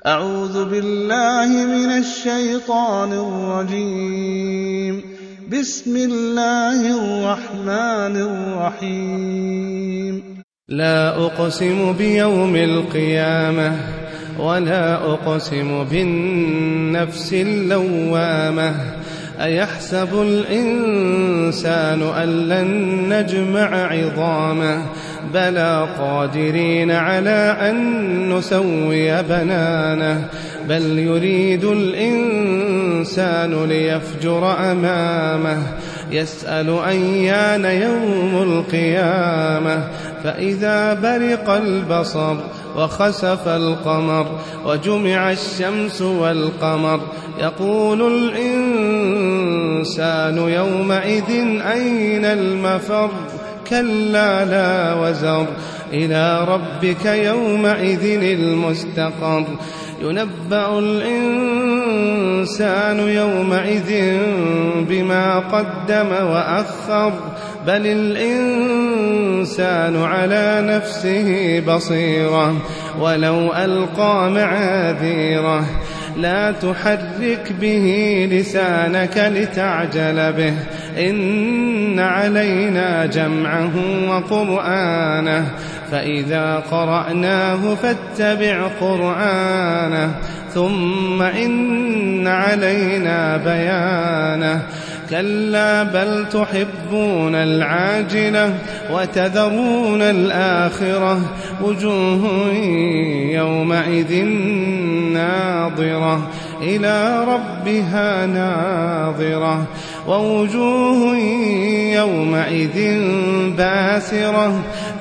أعوذ بالله من الشيطان الرجيم. بسم الله الرحمن الرحيم. لا أقسم بيوم القيامة ولا أقسم بالنفس اللوامة أيحسب الإنسان أن لن نجمع عظامه بلى قادرين على أن نسوي بنانه بل يريد الإنسان ليفجر أمامه يسأل أيان يوم القيامة فإذا برق البصر وخسف القمر وجمع الشمس والقمر يقول الإنسان يومئذ أين المفر كلا لا وزر إلى ربك يومئذ المستقر ينبأ الإنسان يومئذ بما قدم وأخر بل الإنسان على نفسه بصيرة ولو ألقى معاذيره لا تحرك به لسانك لتعجل به إن علينا جمعه وقرآنه فإذا قرأناه فاتبع قرآنه ثم إن علينا بيانه كلا بل تحبون العاجلة وتذرون الآخرة وجوه يومئذ ناظرة إلى ربها ناظرة ووجوه يومئذ باسرة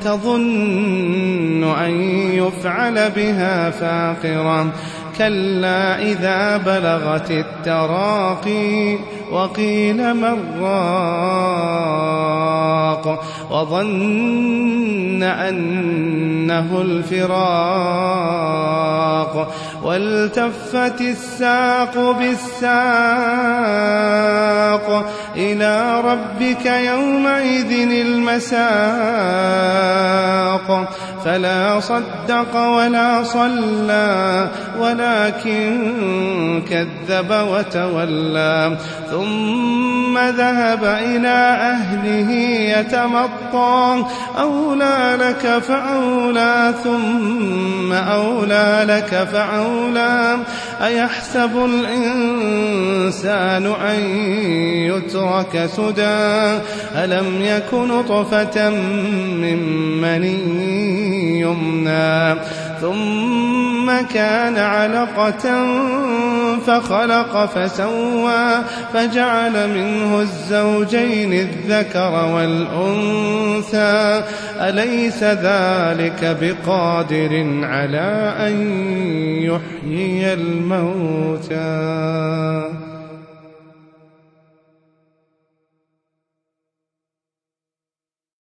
تظن أن يفعل بها فاقرة كلا إذا بلغت التراقي وقيل من راق وظن أنه الفراق والتفت الساق بالساق إلى ربك يومئذ المساق فلا صدق ولا صلى ولكن كذب وتولى ثم ذهب إلى أهله يتمطى أولى لك فأولى ثم أولى لك فأولى أيحسب الإنسان أن يترك سدى ألم يك نطفة من مني يمنى ثم كان علقة فخلق فسوى فجعل منه الزوجين الذكر والأنثى أليس ذلك بقادر على أن يحيي الموتى